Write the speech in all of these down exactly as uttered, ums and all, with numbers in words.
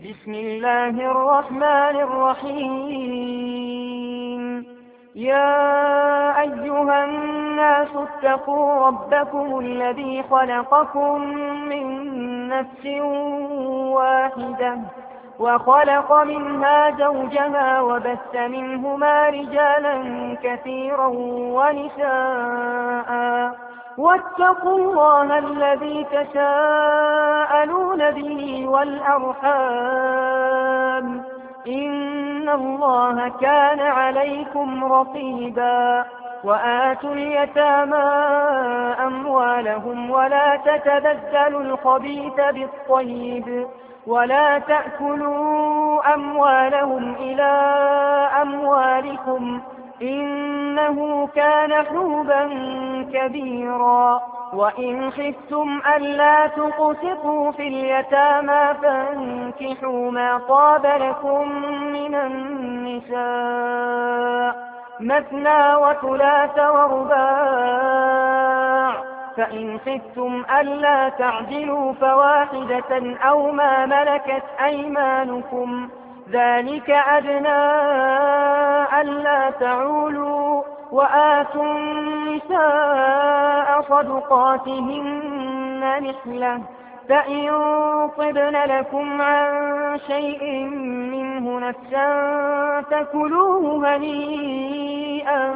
بسم الله الرحمن الرحيم يا أيها الناس اتقوا ربكم الذي خلقكم من نفس واحدة وخلق منها زوجها وبث منهما رجالا كثيرا ونساء واتقوا الله الذي تساءلون به والأرحام إن الله كان عليكم رقيبا وآتوا اليتامى أموالهم ولا تتبدلوا الخبيث بالطيب ولا تأكلوا أموالهم إلى أموالكم إنه كان حوبا كبيرا وإن خفتم ألا تقسطوا في اليتامى فانكحوا ما طاب لكم من النساء مثنى وثلاث ورباع فإن خفتم ألا تعدلوا فواحدة أو ما ملكت أيمانكم ذلك أدنى ألا تعولوا وآتوا النساء صدقاتهن نحلة فإن طبن لكم عن شيء منه نفسا فكلوه هنيئا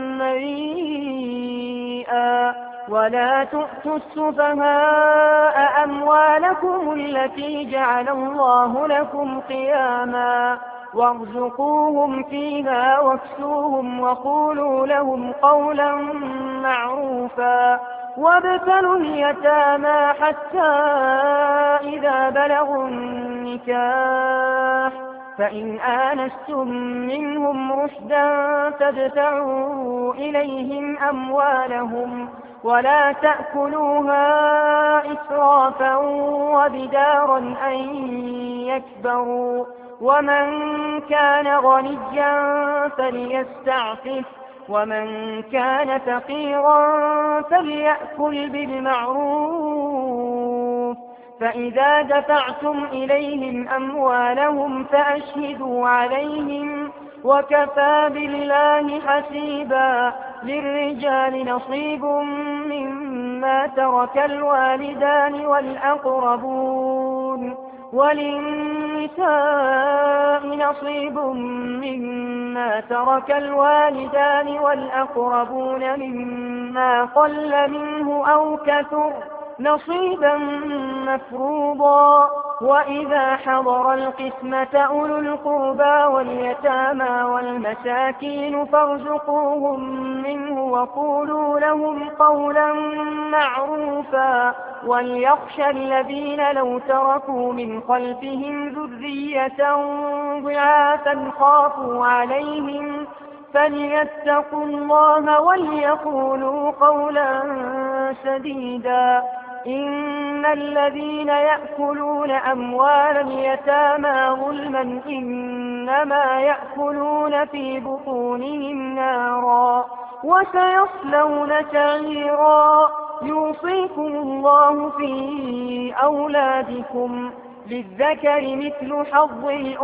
مريئا ولا تؤتوا السفهاء أموالكم التي جعل الله لكم قياما وارزقوهم فيها واكسوهم وقولوا لهم قولا معروفا وابتلوا اليتامى حتى إذا بلغوا النكاح فإن آنستم منهم رشدا فادفعوا إليهم أموالهم ولا تأكلوها إسرافا وبدارا أن يكبروا ومن كان غنيا فليستعفف ومن كان فقيرا فليأكل بالمعروف فإذا دفعتم إليهم أموالهم فأشهدوا عليهم وكفى بالله حسيبا للرجال نصيب مما ترك الوالدان والأقربون وللنساء نصيب مما ترك الوالدان والأقربون مما قل منه أو كثر نصيبا مفروضا وإذا حضر القسمة أولو القربى واليتامى والمساكين فارزقوهم منه وقولوا لهم قولا معروفا وليخشى الذين لو تركوا من خلفهم ذرية ضعافا خافوا عليهم فليتقوا الله وليقولوا قولا سديدا إن الذين يأكلون أموال اليتامى ظلما إنما يأكلون في بطونهم نارا وسيصلون سعيرا يوصيكم الله في أولادكم للذكر مثل حظ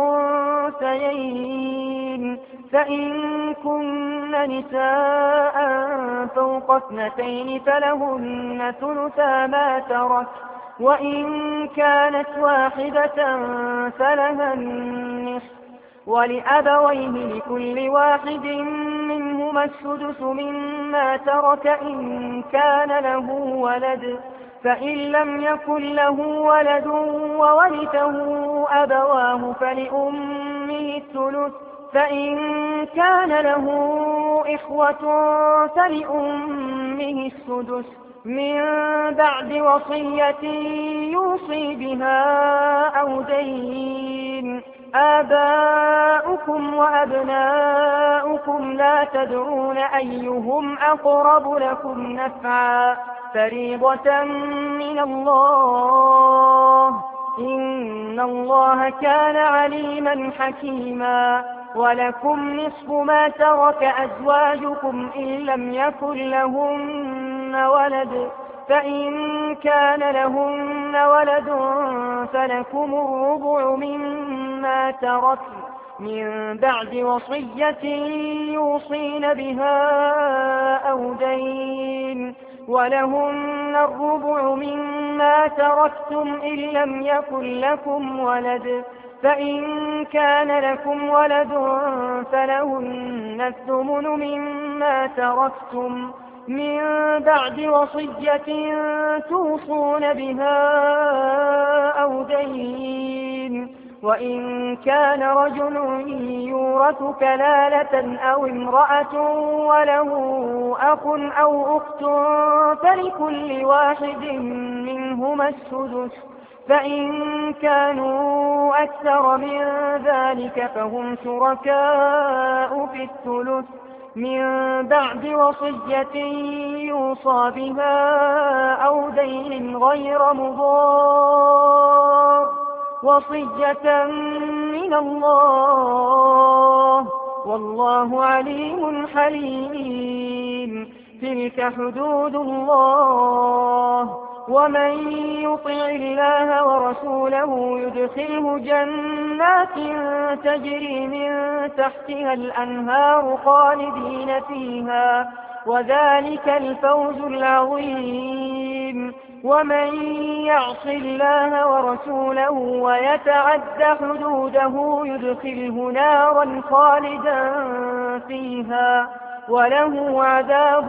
الأنثيين فإن كن نساء فوق اثنتين فلهن ثلثا ما ترك وإن كانت واحدة فلها النصف ولأبويه لكل واحد منهما السدس مما ترك إن كان له ولد فإن لم يكن له ولد وورثه أبواه فلأمه الثلث فإن كان له إخوة فلأمه السدس من بعد وصية يوصي بها أو دين آباؤكم وأبناؤكم لا تدرون أيهم أقرب لكم نفعا فريضة من الله إن الله كان عليما حكيما ولكم نصف ما ترك أزواجكم إن لم يكن لهن ولد فإن كان لهن ولد فلكم الربع مما تركن من بعد وصية يوصين بها أو دين ولهن الربع مما تركتم إن لم يكن لكم ولد فإن كان لكم ولد فلهن الثمن مما تركتم من بعد وصية توصون بها أو دين وإن كان رجل يورث كلالة أو امرأة وله أخ أو أخت فلكل واحد منهما السدس فإن كانوا أكثر من ذلك فهم شركاء في الثلث من بعد وصية يوصى بها أو دين غير مضار وصية من الله والله عليم حليم تلك حدود الله ومن يطع الله ورسوله يدخله جنات تجري من تحتها الأنهار خالدين فيها وذلك الفوز العظيم ومن يعص الله ورسوله ويتعد حدوده يدخله نارا خالدا فيها وله عذاب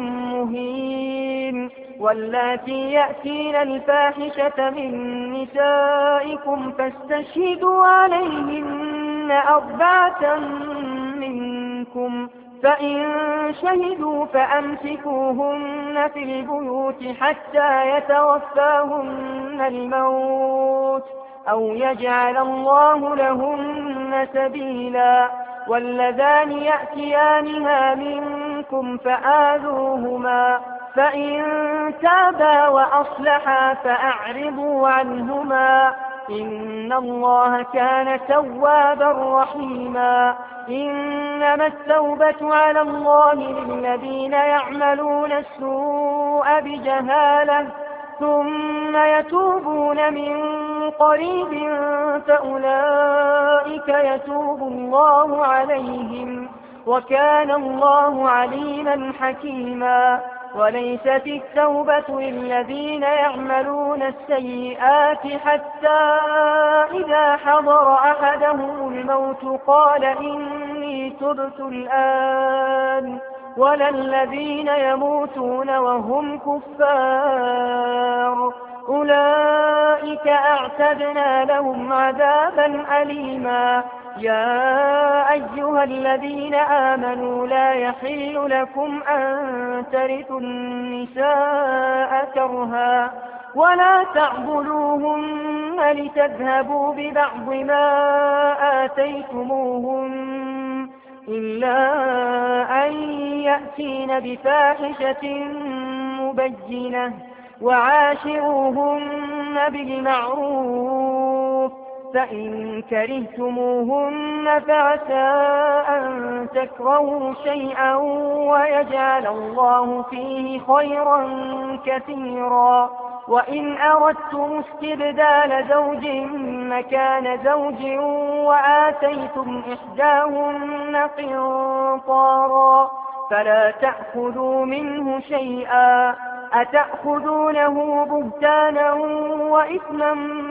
مهين واللاتي يأتين الفاحشة من نسائكم فاستشهدوا عليهن أربعة منكم فإن شهدوا فأمسكوهن في البيوت حتى يتوفاهن الموت أو يجعل الله لهن سبيلا واللذان يأتيانها منكم فآذوهما فإن تابا وأصلحا فأعرضوا عنهما إن الله كان توابا رحيما إنما التوبة على الله للذين يعملون السوء بجهالة ثم يتوبون من قريب فأولئك يتوب الله عليهم وكان الله عليما حكيما وليست التوبة للذين يعملون السيئات حتى إذا حضر أحدهم الموت قال إني تبت الآن ولا الذين يموتون وهم كفار أولئك أعتدنا لهم عذابا أليما يا أيها الذين آمنوا لا يحل لكم أن ترثوا النساء كرها ولا تعضلوهن لتذهبوا ببعض ما آتيتموهن إلا أن يأتين بفاحشة مبينة وعاشروهن بالمعروف فإن كرهتموهن فعسى أن تكرهوا شيئا ويجعل الله فيه خيرا كثيرا وإن أردتم استبدال زوج مكان زوج وآتيتم إحداهن قنطارا فلا تأخذوا منه شيئا أتأخذونه بهتانا وإثما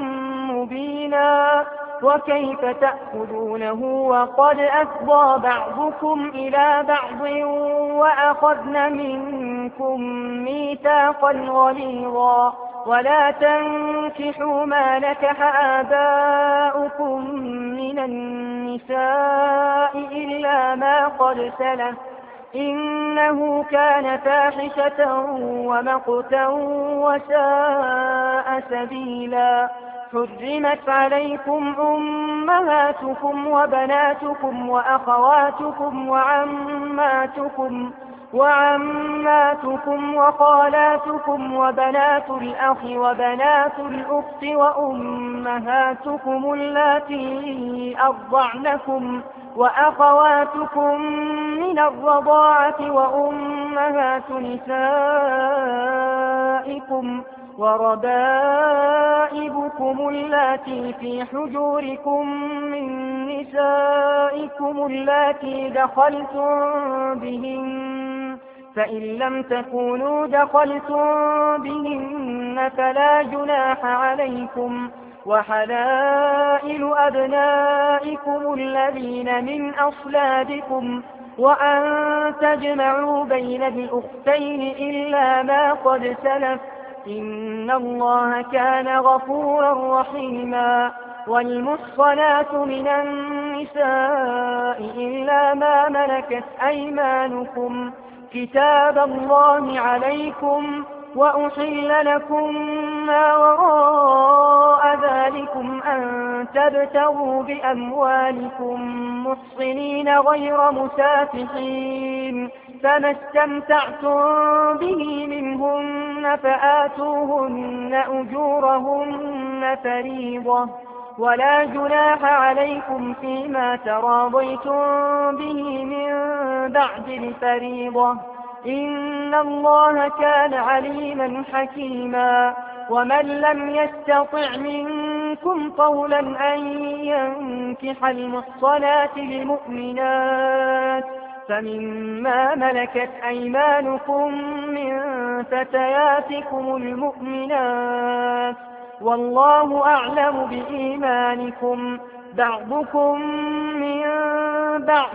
مبينا وكيف تأخذونه وقد أفضى بعضكم إلى بعض وأخذن منكم ميثاقا غليظا ولا تنكحوا ما نكح آباؤكم من النساء إلا ما قد سلف إنه كان فاحشة ومقتا وساء سبيلا حرمت عليكم أمهاتكم وبناتكم وأخواتكم وعماتكم وعماتكم وخالاتكم وبنات الأخ وبنات الأخت وأمهاتكم اللاتي أرضعنكم وأخواتكم من الرضاعة وأمهات نسائكم وربائبكم أمهاتكم اللاتي في حجوركم من نسائكم اللاتي دخلتم بهن، فإن لم تكونوا دخلتم بهن فلا جناح عليكم، وحلائل أبنائكم الذين من أصلابكم، وأن تجمعوا بين الأختين إلا ما قد سلف، إن الله كان غفورا رحيما. والمحصنات من النساء إلا ما ملكت أيمانكم، كتاب الله عليكم، وأحل لكم ما وراء ذلكم أن تبتغوا بأموالكم محصنين غير مسافحين، فما استمتعتم به منهن فآتوهن أجورهن فريضة، ولا جناح عليكم فيما تراضيتم به من بعد الفريضة، إن الله كان عليما حكيما. ومن لم يستطع منكم قولا أن ينكح المحصنات المؤمنات فمما ملكت أيمانكم من فتياتكم المؤمنات، والله أعلم بإيمانكم، بعضكم من بعض،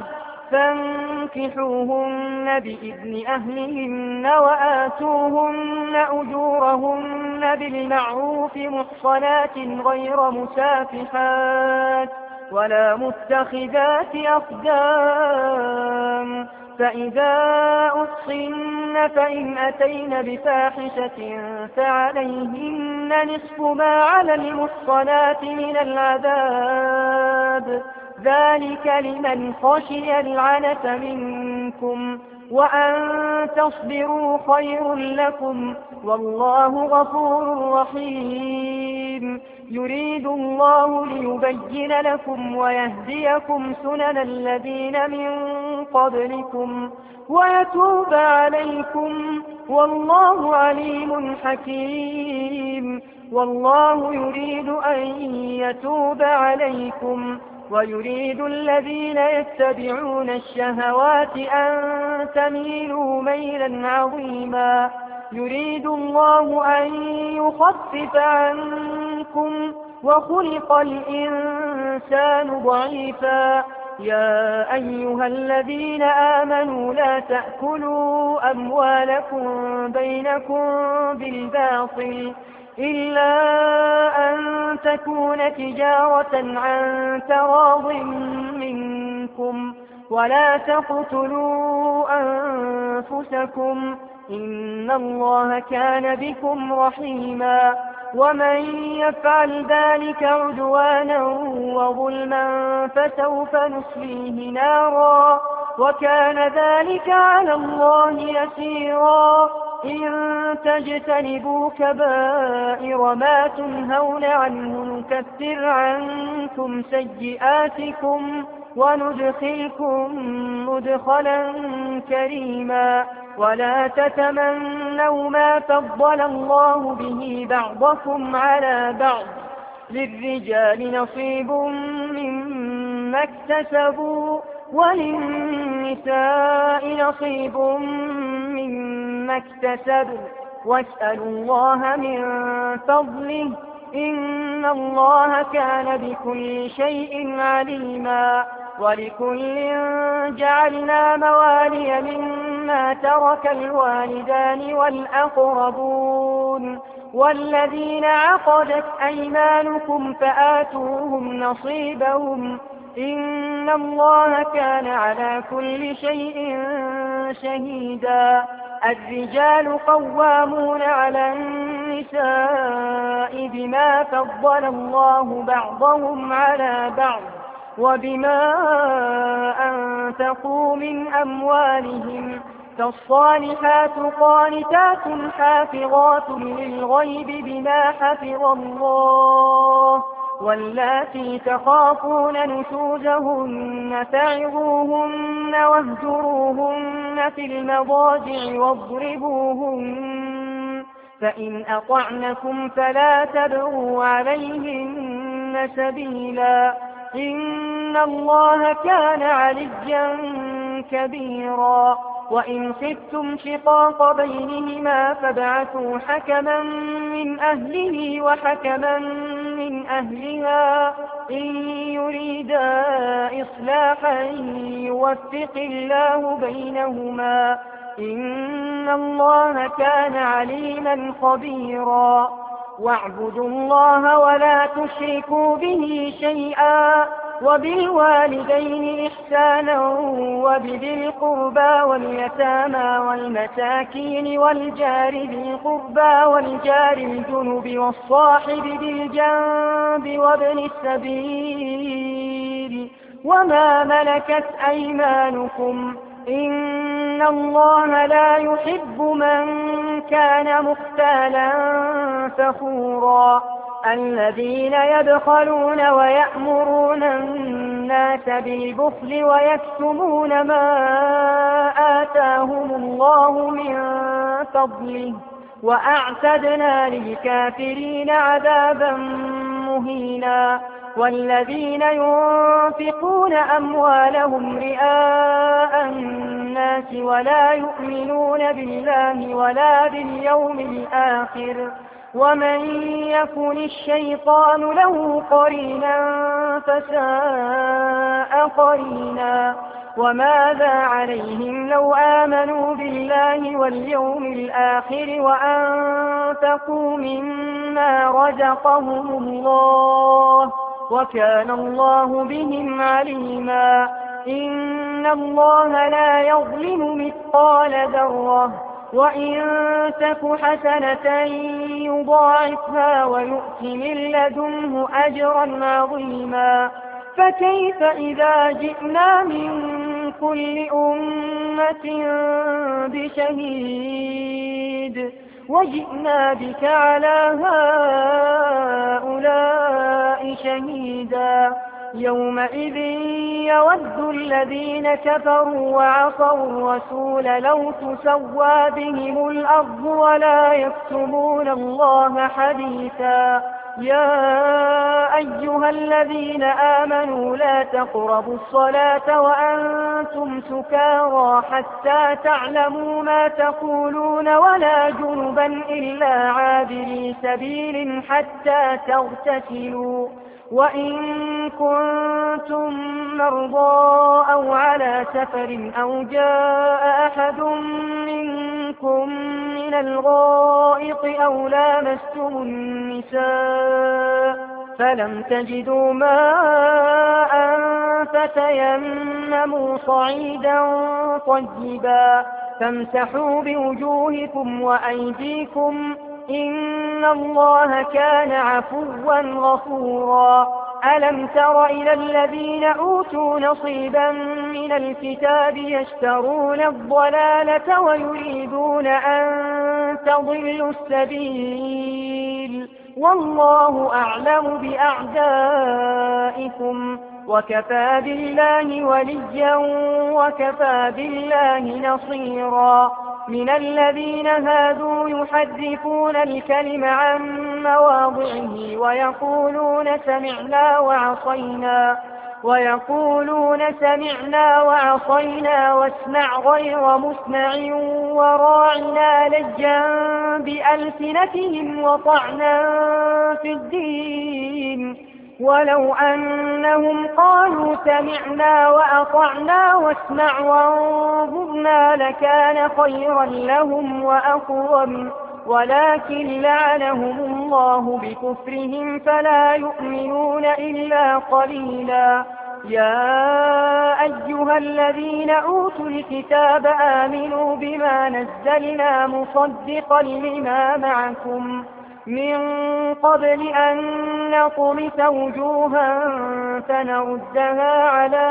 فانكحوهن بإذن أهلهن وآتوهن أجورهن بالمعروف محصنات غير مسافحات ولا متخذات أخدان، فإذا أحصن فإن أتين بفاحشة فعليهن نصف ما على المحصنات من العذاب، ذلك لمن خشي العنة منكم، وأن تصبروا خير لكم، والله غفور رحيم. يريد الله ليبين لكم ويهديكم سنن الذين من قبلكم ويتوب عليكم، والله عليم حكيم. والله يريد أن يتوب عليكم، ويريد الذين يتبعون الشهوات أن تميلوا ميلا عظيما. يريد الله أن يخفف عنكم، وخلق الإنسان ضعيفا. يا أيها الذين آمنوا لا تأكلوا أموالكم بينكم بالباطل إلا أن تكون تجارة عن تراض منكم، ولا تقتلوا أنفسكم، إن الله كان بكم رحيما. ومن يفعل ذلك عدوانا وظلما فسوف نصليه نارا، وكان ذلك على الله يسيرا. إن تجتنبوا كبائر ما تنهون عنه نكفر عنكم سيئاتكم وندخلكم مدخلا كريما. ولا تتمنوا ما فضل الله به بعضكم على بعض، للرجال نصيب مما اكتسبوا وللنساء نصيب مما اكتسبوا، واسألوا الله من فضله، إن الله كان بكل شيء عليما. ولكل جعلنا موالي مما ترك الوالدان والأقربون والذين عقدت أيمانكم فآتوهم نصيبهم، إن الله كان على كل شيء شهيدا. الرجال قوامون على النساء بما فضل الله بعضهم على بعض وبما أنفقوا من أموالهم، فالصالحات قانتات حافظات للغيب بما حفظ الله، واللاتي تخافون نشوزهن فعظوهن واهجروهن في المضاجع واضربوهن، فإن أطعنكم فلا تبغوا عليهن سبيلا إن الله كان عليا كبيرا وإن خفتم شقاق بينهما فابعثوا حكما من أهله وحكما من أهلها إن يريدا إصلاحا يوفق الله بينهما إن الله كان عليما خبيرا واعبدوا الله ولا تشركوا به شيئا وبالوالدين إحسانا وبذي القربى واليتامى والمساكين والجار ذي القربى والجار الجنب والصاحب بالجنب وابن السبيل وما ملكت أيمانكم إن الله لا يحب من كان مختالا فخورا الذين يبخلون ويأمرون الناس بالبخل ويكتمون ما آتاهم الله من فضله وأعتدنا للكافرين عذابا مهينا والذين ينفقون أموالهم رئاء الناس ولا يؤمنون بالله ولا باليوم الآخر ومن يكن الشيطان له قرينا فساء قرينا وماذا عليهم لو آمنوا بالله واليوم الآخر وأنفقوا مما رزقهم الله وكان الله بهم عليما إن الله لا يظلم مثقال ذرة وإن تك حسنة يضاعفها ويؤت من لدنه أجرا عظيما فكيف إذا جئنا من كل أمة بشهيد وجئنا بك على هؤلاء شهيدا يومئذ يود الذين كفروا وعصوا الرسول لو تسوى بهم الأرض ولا يكتمون الله حديثا يا أيها الذين آمنوا لا تقربوا الصلاة وأنتم سكارى حتى تعلموا ما تقولون ولا جنبا إلا عابري سبيل حتى تغتسلوا وإن كنتم مرضى أو على سفر أو جاء أحد منكم من الغائط أو لامستم النساء فلم تجدوا ماء فتيمموا صعيدا طيبا فامسحوا بوجوهكم وأيديكم إن الله كان عفوا غفورا ألم تر إلى الذين أوتوا نصيبا من الكتاب يشترون الضلالة ويريدون أن تضلوا السبيل والله أعلم بأعدائكم وكفى بالله وليا وكفى بالله نصيرا من الذين هادوا يحرفون الكلم عن مواضعه ويقولون سمعنا وعصينا ويقولون سمعنا وعصينا واسمع غير مسمع وراعنا لجا بألسنتهم وطعنا في الدين ولو أنهم قالوا سمعنا وأطعنا واسمع وانظرنا لكان خيرا لهم وأقوم ولكن لعنهم الله بكفرهم فلا يؤمنون إلا قليلا يا أيها الذين أوتوا الكتاب آمنوا بما نزلنا مصدقا لما معكم من قبل أن نطمس وجوها فنردها على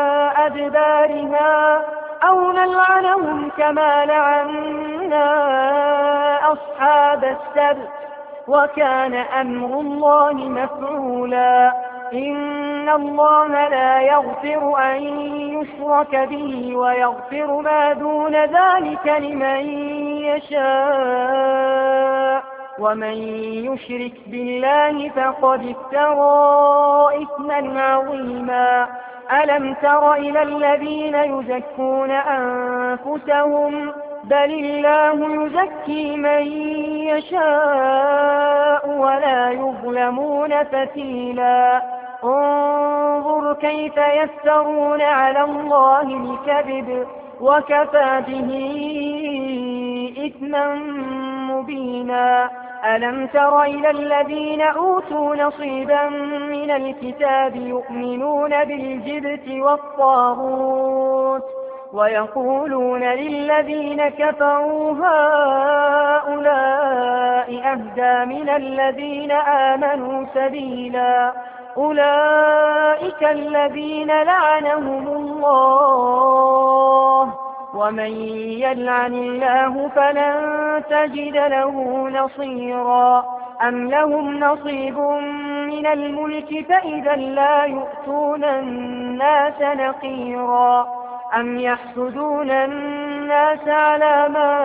أدبارها أو نلعنهم كما لعنا أصحاب السبت وكان أمر الله مفعولا إن الله لا يغفر أن يشرك به ويغفر ما دون ذلك لمن يشاء ومن يشرك بالله فقد افترى إثما عظيما. ألم تر إلى الذين يزكون أنفسهم بل الله يزكي من يشاء ولا يظلمون فتيلا. انظر كيف يفترون على الله الكذب وكفى به إثما مبينا. ألم تر إلى الذين أوتوا نصيبا من الكتاب يؤمنون بالجبت والطاغوت ويقولون للذين كفروا هؤلاء أهدى من الذين آمنوا سبيلا. أولئك الذين لعنهم الله ومن يلعن الله فلن تجد له نصيرا. أم لهم نصيب من الملك فإذا لا يؤتون الناس نقيرا. أم يحسدون الناس على ما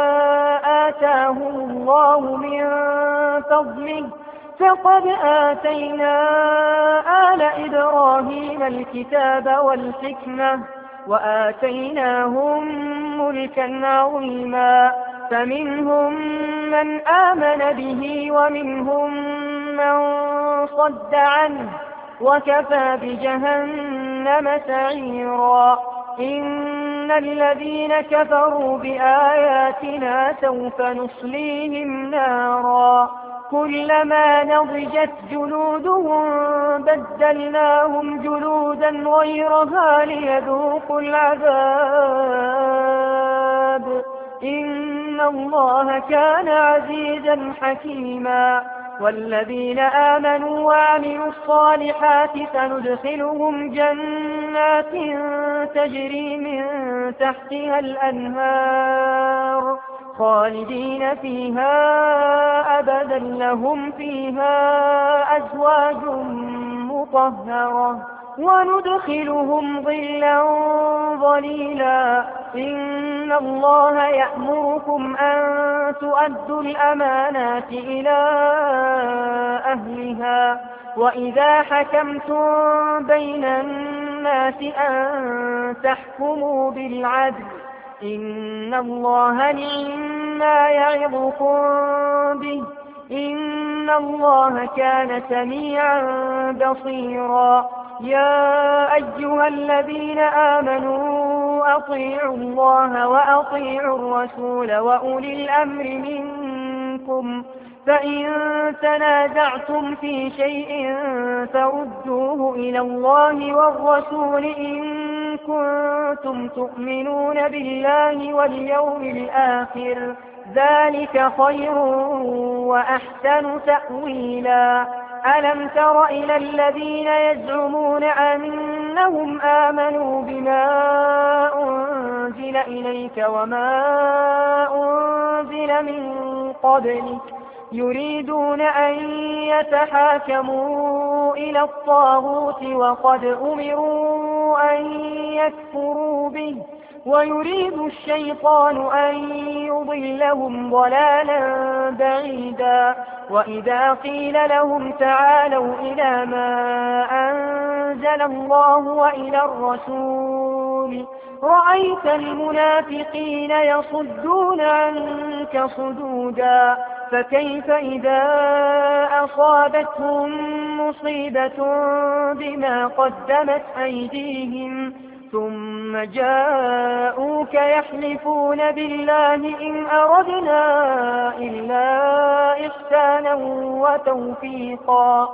آتاهم الله من فضله فقد آتينا آل إبراهيم الكتاب والحكمة وآتيناهم ملكا عظيما. فمنهم من آمن به ومنهم من صد عنه وكفى بجهنم سعيرا. إن الذين كفروا بآياتنا سوف نصليهم نارا كلما نضجت جلودهم بدلناهم جلودا غيرها ليذوقوا العذاب إن الله كان عزيزا حكيما. والذين آمنوا وعملوا الصالحات سندخلهم جنات تجري من تحتها الأنهار خالدين فيها أبدا لهم فيها أزواج مطهرة وندخلهم ظلا ظليلا. إن الله يأمركم أن تؤدوا الأمانات إلى أهلها وإذا حكمتم بين الناس أن تحكموا بالعدل إن الله نعم ما يعظكم به إن الله كان سميعا بصيرا. يا أيها الذين آمنوا أطيعوا الله وأطيعوا الرسول وأولي الأمر منكم فإن تنازعتم في شيء فردوه إلى الله والرسول إن كنتم تؤمنون بالله واليوم الآخر ذلك خير وأحسن تأويلا. ألم تر إلى الذين يزعمون أنهم آمنوا بما أنزل إليك وما أنزل من قبلك يريدون أن يتحاكموا إلى الطاغوت وقد أمروا أن يكفروا به ويريد الشيطان أن يضلهم ضلالا بعيدا. وإذا قيل لهم تعالوا إلى ما أنزل الله وإلى الرسول رأيت المنافقين يصدون عنك صدودا. فكيف إذا أصابتهم مصيبة بما قدمت أيديهم ثم جاءوك يحلفون بالله إن أردنا إلا إحسانا وتوفيقا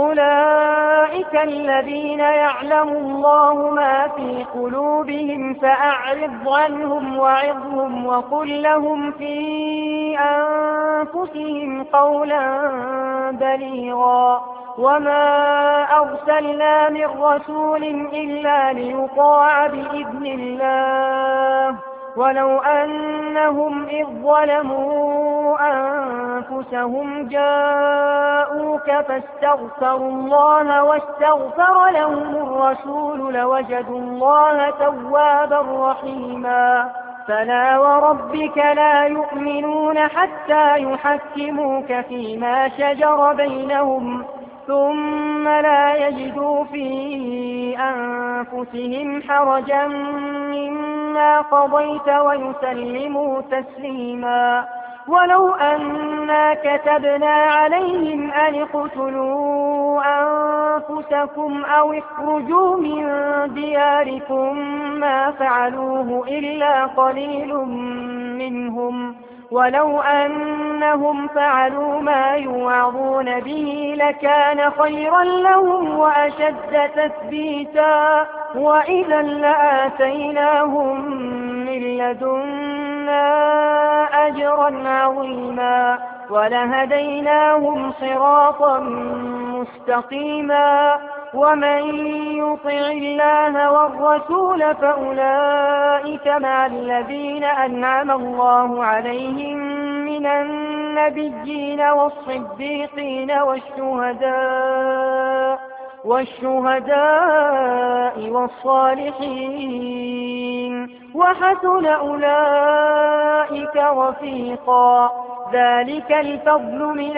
أولئك الذين يعلم الله ما في قلوبهم فأعرض عنهم وعظهم وقل لهم في أنفسهم قولا بليغا. وما أرسلنا من رسول إلا ليطاع بإذن الله ولو أنهم إذ ظلموا أنفسهم جاءوك فاستغفروا الله واستغفر لهم الرسول لوجدوا الله توابا رحيما. فلا وربك لا يؤمنون حتى يحكموك فيما شجر بينهم ثم لا يجدوا في أنفسهم حرجا مما قضيت ويسلموا تسليما. ولو أنا كتبنا عليهم أن اقتلوا أنفسكم أو اخرجوا من دياركم ما فعلوه إلا قليل منهم ولو أنهم فعلوا ما يوعظون به لكان خيرا لهم وأشد تثبيتا وإذا لآتيناهم من لدنا أجرا عظيما ولهديناهم صراطا مستقيما. ومن يطع الله والرسول فأولئك مع الذين أنعم الله عليهم من النبيين والصديقين والشهداء والشهداء والصالحين وحسن أولئك رفيقا. ذلك الفضل من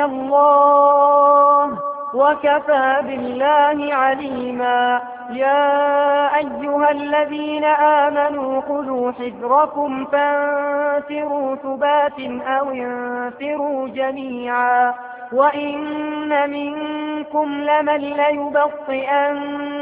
الله وكفى بالله عليما. يا أيها الذين آمنوا خذوا حذركم فانفروا ثبات أو انفروا جميعا وإن منكم لمن ليبطئن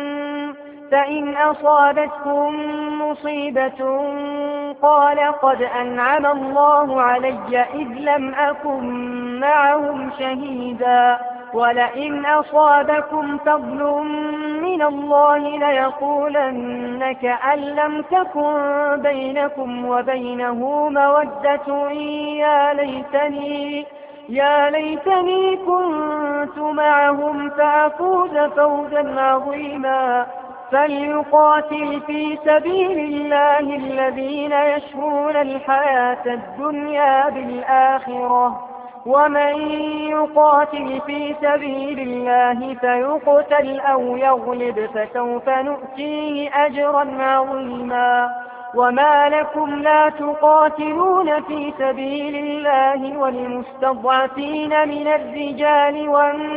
فإن أصابتكم مصيبة قال قد أنعم الله علي إذ لم أكن معهم شهيدا ولئن أصابكم فضل من الله ليقولن كأن لم تكن بينكم وبينه مودة يا ليتني يا ليتني كنت معهم فأفوز فوزا عظيما. فليقاتل في سبيل الله الذين يشرون الحياة الدنيا بالآخرة ومن يقاتل في سبيل الله فيقتل أو يغلب فسوف نؤتيه أجرا عظيما. وما لكم لا تقاتلون في سبيل الله والمستضعفين من الرجال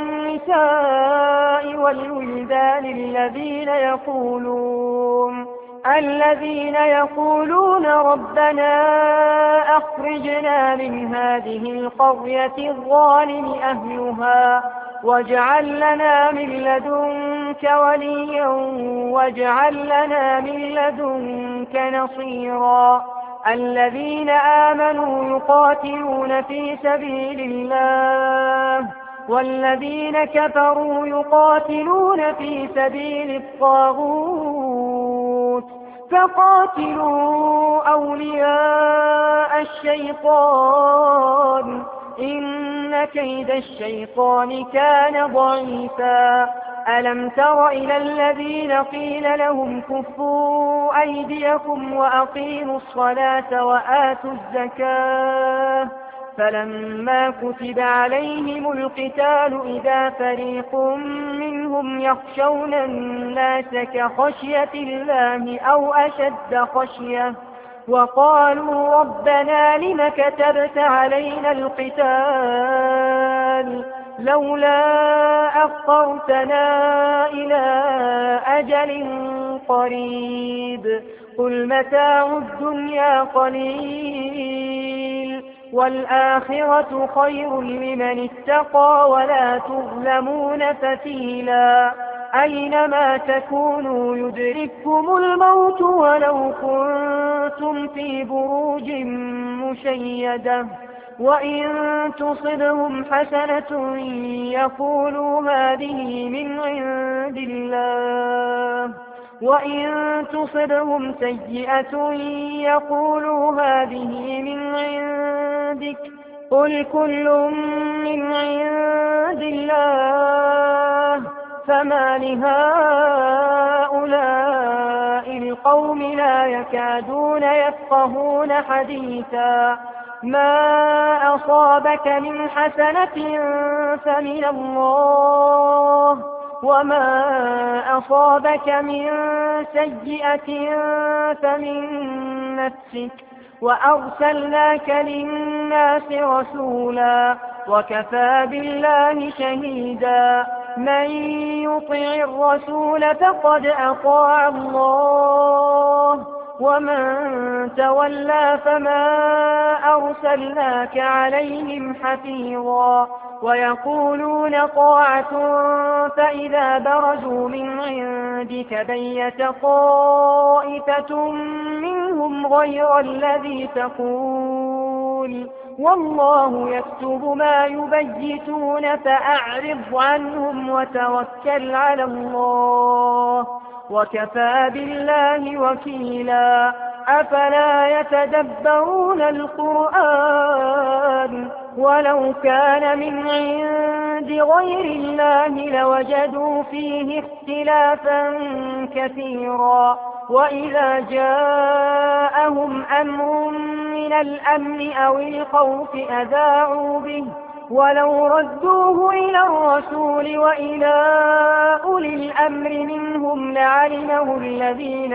والنساء والولدان الذين يقولون الذين يقولون ربنا أخرجنا من هذه القرية الظالم أهلها واجعل لنا من لدنك وليا واجعل لنا من لدنك نصيرا. الذين آمنوا يقاتلون في سبيل الله والذين كفروا يقاتلون في سبيل الطاغوت فقاتلوا أولياء الشيطان إن كيد الشيطان كان ضعيفا. ألم تر إلى الذين قيل لهم كفوا أيديكم وأقيموا الصلاة وآتوا الزكاة فلما كتب عليهم القتال إذا فريق منهم يخشون الناس كخشية الله أو أشد خشية وقالوا ربنا لم كتبت علينا القتال لولا أخرتنا إلى أجل قريب قل متاع الدنيا قليل والآخرة خير لمن اتقى ولا تظلمون فتيلا. أينما تكونوا يدرككم الموت ولو كنتم في بروج مشيدة وإن تصبهم حسنة يقولوا هذه من عند الله وإن تصبهم سيئة يقولوا هذه من عندك قل كل من عند الله فما لهؤلاء القوم لا يكادون يفقهون حديثا. ما أصابك من حسنة فمن الله وما أصابك من سيئة فمن نفسك وأرسلناك للناس رسولا وكفى بالله شهيدا. من يطع الرسول فقد أطاع الله ومن تولى فما أرسلناك عليهم حفيظا. ويقولون طاعة فإذا برزوا من عندك بيت طائفة منهم غير الذي تقول والله يكتب ما يبيتون فأعرض عنهم وتوكل على الله وكفى بالله وكيلا. أفلا يتدبرون القرآن ولو كان من عند غير الله لوجدوا فيه اختلافا كثيرا. وإذا جاءهم أمر من الأمن أو الخوف أذاعوا به ولو ردوه إلى الرسول وإلى أولي الأمر منهم لعلمه الذين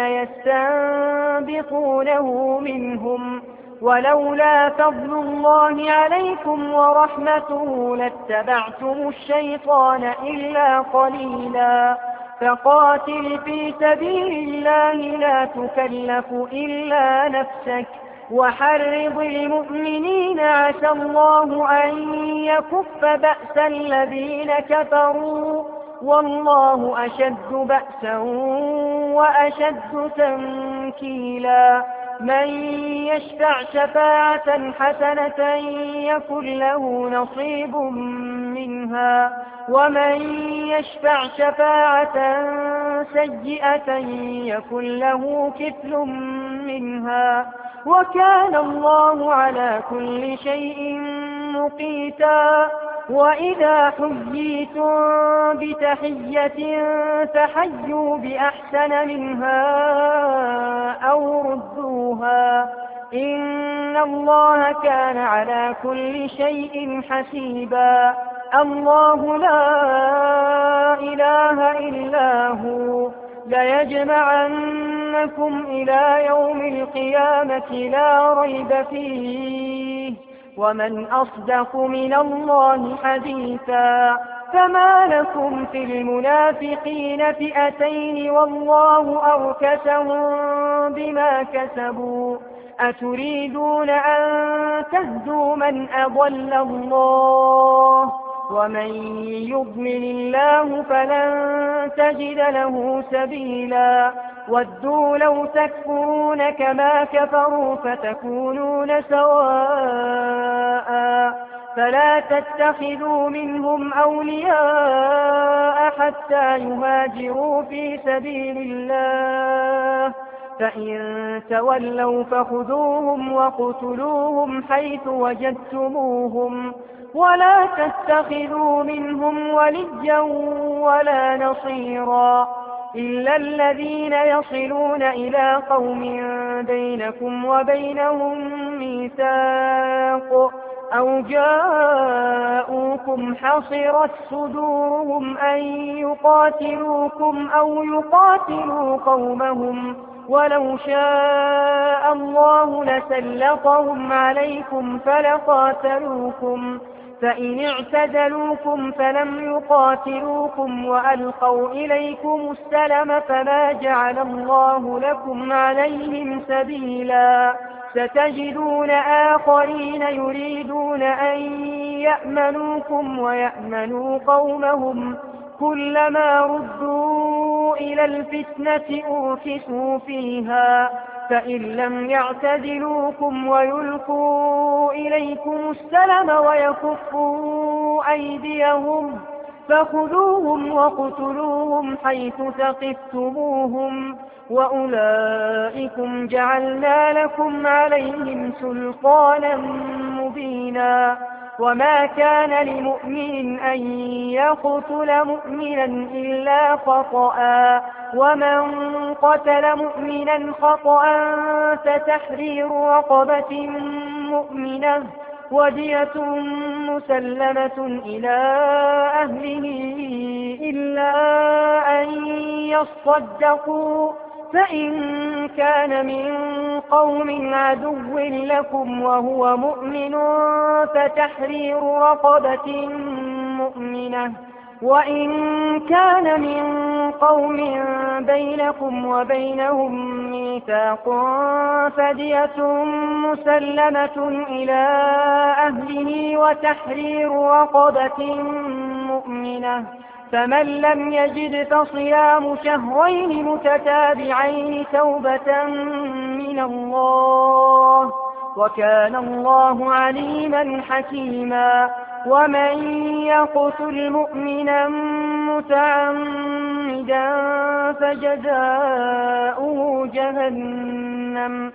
يستنبطونه منهم ولولا فضل الله عليكم ورحمته لاتبعتم الشيطان إلا قليلا. فقاتل في سبيل الله لا تكلف إلا نفسك وحرض المؤمنين عسى الله أن يكف بأس الذين كفروا والله أشد بأسا وأشد تنكيلا. من يشفع شفاعة حسنة يكن له نصيب منها ومن يشفع شفاعة سيئة يكن له كفل منها وكان الله على كل شيء مقيتا. وإذا حييتم بتحية فحيوا بأحسن منها أو ردوها إن الله كان على كل شيء حسيبا. الله لا إله إلا هو ليجمعنكم إلى يوم القيامة لا ريب فيه ومن أصدق من الله حديثا. فما لكم في المنافقين فئتين والله أركسهم بما كسبوا أتريدون أن تهدوا من أضل الله ومن يضلل الله فلن تجد له سبيلا. ودوا لو تكفرون كما كفروا فتكونون سواء فلا تتخذوا منهم أولياء حتى يهاجروا في سبيل الله فإن تولوا فخذوهم وقتلوهم حيث وجدتموهم ولا تتخذوا منهم وليا ولا نصيرا إلا الذين يصلون إلى قوم بينكم وبينهم ميثاق أو جاءوكم حصرت صدورهم أن يقاتلوكم أو يقاتلوا قومهم ولو شاء الله لسلطهم عليكم فلقاتلوكم فإن اعتدلوكم فلم يقاتلوكم وألقوا إليكم السلم فما جعل الله لكم عليهم سبيلا. ستجدون آخرين يريدون أن يأمنوكم ويأمنوا قومهم كلما ردوا إلى الفتنة أركسوا فيها فإن لم يعتدلوكم ويلقوا إليكم السلم ويكفوا أيديهم فخذوهم وقتلوهم حيث ثقفتموهم وأولئكم جعلنا لكم عليهم سلطانا مبينا. وما كان لمؤمن أن يقتل مؤمنا إلا خطأ ومن قتل مؤمنا خطأ فتحرير رقبة مؤمنة ودية مسلمة إلى أهله إلا أن يصدقوا فإن كان من قوم عدو لكم وهو مؤمن فتحرير رقبة مؤمنة، وإن كان من قوم بينكم وبينهم ميثاق فدية مسلمة إلى أهله وتحرير رقبة مؤمنة، فمن لم يجد فصيام شهرين متتابعين توبة من الله، وكان الله عليما حكيما. ومن يقتل مؤمنا متعمدا فجزاؤه جهنم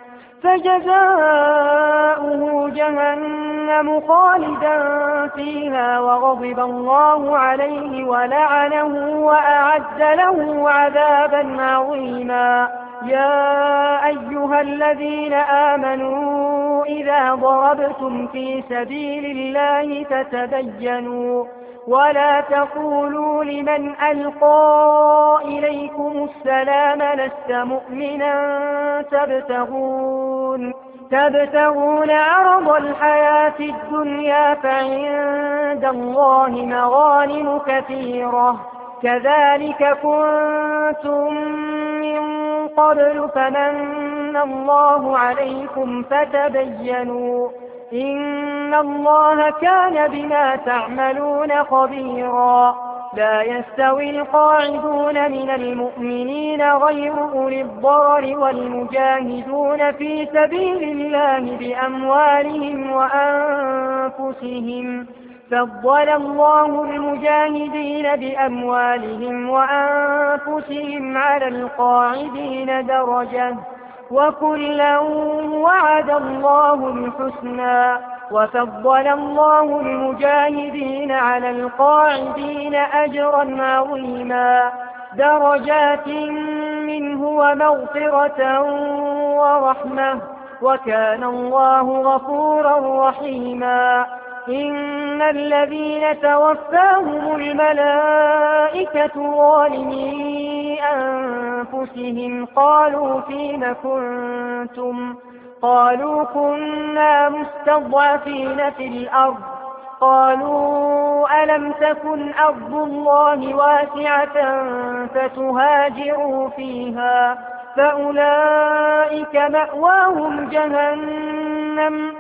فجزاؤه جهنم خالدا فيها وغضب الله عليه ولعنه وأعد له عذابا عظيما. يا أيها الذين آمنوا إذا ضربتم في سبيل الله فتبينوا ولا تقولوا لمن ألقى إليكم السلام لست مؤمنا تبتغون تبتغون عرض الحياة الدنيا فعند الله مغانم كثيرة كذلك كنتم من قبل فمن الله عليكم فتبينوا إن الله كان بما تعملون خبيرا. لا يستوي القاعدون من المؤمنين غير أولي الضرر والمجاهدون في سبيل الله بأموالهم وأنفسهم فضل الله المجاهدين بأموالهم وأنفسهم على القاعدين درجة وكلا وعد الله الحسنى وفضل الله المجاهدين على القاعدين أجرا عظيما درجات منه ومغفرة ورحمة وكان الله غفورا رحيما. إن الذين توفاهم الملائكة ظالمي أنفسهم قالوا فيم كنتم قالوا كنا مستضعفين في الأرض قالوا ألم تكن أرض الله واسعة فتهاجروا فيها فأولئك مأواهم جهنم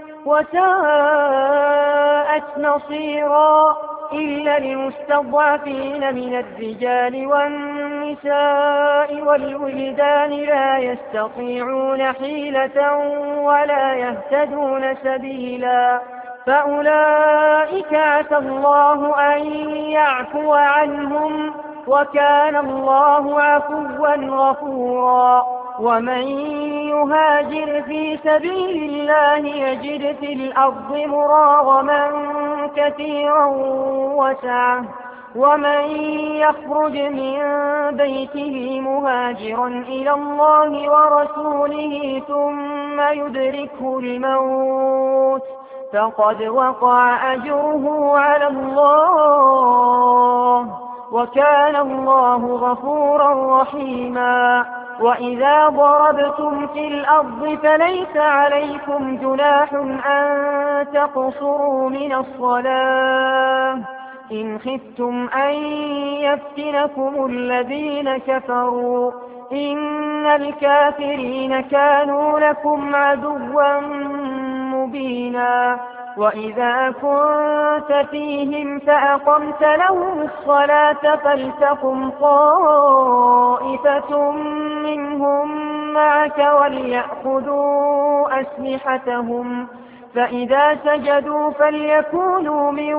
وساءت مصيرا إلا المستضعفين من الرجال والنساء والولدان لا يستطيعون حيلة ولا يهتدون سبيلا فأولئك عسى الله أن يعفو عنهم وكان الله عفوا غفورا. ومن يهاجر في سبيل الله يجد في الأرض مراغما كثيرا وسعة ومن يخرج من بيته مهاجرا إلى الله ورسوله ثم يدركه الموت فقد وقع أجره على الله وكان الله غفورا رحيما. وإذا ضربتم في الأرض فليس عليكم جناح أن تقصروا من الصلاة إن خفتم أن يفتنكم الذين كفروا إن الكافرين كانوا لكم عدوا مبينا. وإذا كنت فيهم فأقمت لهم الصلاة فلتقم طائفة منهم معك وليأخذوا أسلحتهم فإذا سجدوا فليكونوا من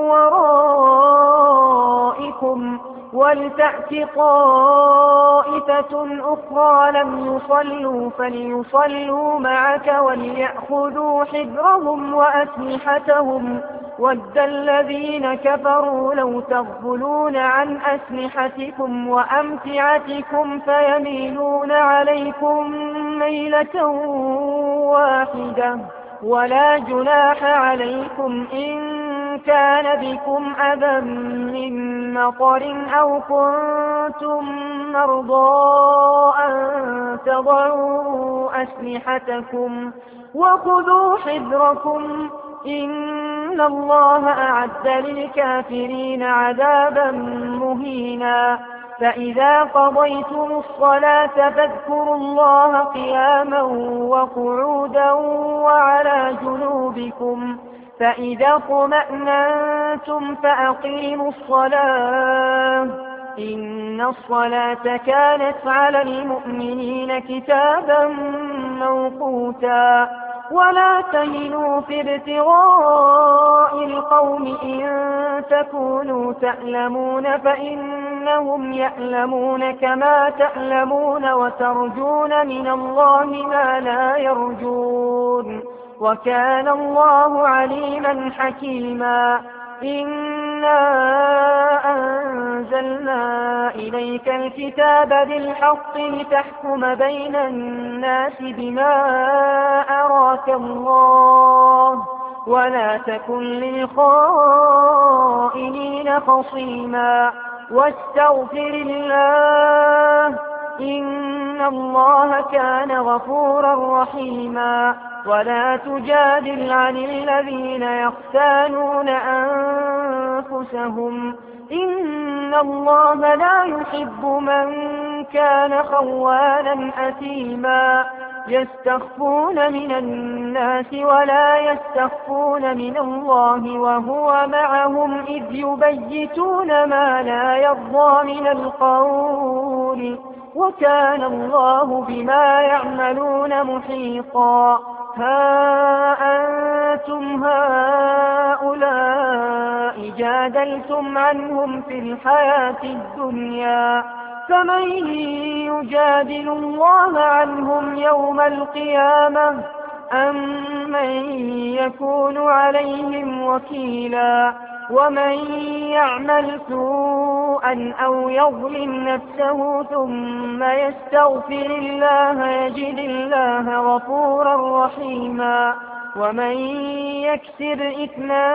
ورائكم ولتأت طائفة أخرى لم يصلوا فليصلوا معك وليأخذوا حذرهم وأسلحتهم ود الذين كفروا لو تغفلون عن أسلحتكم وأمتعتكم فيميلون عليكم ميلة واحدة ولا جناح عليكم إن كان بكم أذى من مطر أو كنتم مرضى أن فضعوا أسلحتكم وخذوا حذركم إن الله أعد للكافرين عذابا مهينا. فإذا قضيتم الصلاة فاذكروا الله قياما وقعودا وعلى جنوبكم، فإذا اطمأننتم فأقيموا الصلاة إن الصلاة كانت على المؤمنين كتابا موقوتا. ولا تهنوا في ابتغاء القوم إن تكونوا تألمون فإنهم يألمون كما تألمون وترجون من الله ما لا يرجون، وكان الله عليما حكيما. إنا أنزلنا إليك الكتاب بالحق لتحكم بين الناس بما أراك الله ولا تكن للخائنين خصيما، واستغفر الله إن الله كان غفورا رحيما. ولا تجادل عن الذين يختانون أنفسهم إن الله لا يحب من كان خوانا أثيما. يستخفون من الناس ولا يستخفون من الله وهو معهم إذ يبيتون ما لا يرضى من القول، وكان الله بما يعملون محيطا. ها أنتم هؤلاء جادلتم عنهم في الحياة الدنيا، فمن يجادل الله عنهم يوم القيامة أم من يكون عليهم وكيلا. ومن يعمل سوءا أو يظلم نفسه ثم يستغفر الله يجد الله غفورا رحيما. ومن يكسب إثما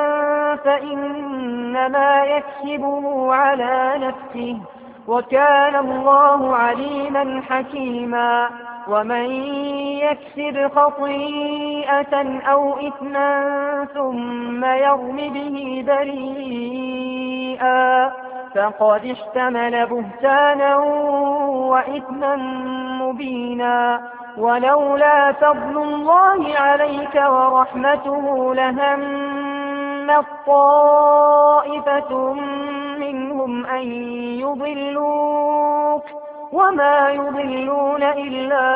فإنما يكسبه على نفسه، وكان الله عليما حكيما. ومن يكسب خطيئة أو إثما ثم يرم به بريئا فقد احتمل بهتانا وإثما مبينا. ولولا فضل الله عليك ورحمته لهمت طائفة منهم أن يضلوك وما يضلون إلا